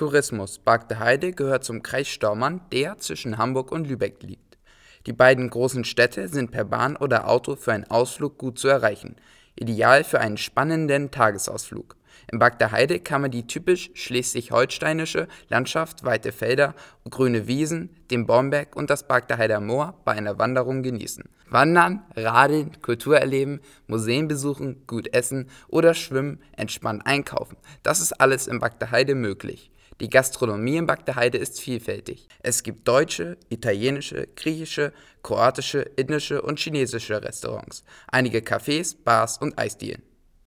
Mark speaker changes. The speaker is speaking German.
Speaker 1: Tourismus: Bargteheide gehört zum Kreis Staumann, der zwischen Hamburg und Lübeck liegt. Die beiden großen Städte sind per Bahn oder Auto für einen Ausflug gut zu erreichen, ideal für einen spannenden Tagesausflug. In Bargteheide kann man die typisch schleswig-holsteinische Landschaft, weite Felder, grüne Wiesen, den Baumberg und das Bargteheider Moor bei einer Wanderung genießen. Wandern, Radeln, Kultur erleben, Museen besuchen, gut essen oder schwimmen, entspannt einkaufen. Das ist alles in Bargteheide möglich. Die Gastronomie in Bargteheide ist vielfältig. Es gibt deutsche, italienische, griechische, kroatische, indische und chinesische Restaurants, einige Cafés, Bars und Eisdielen.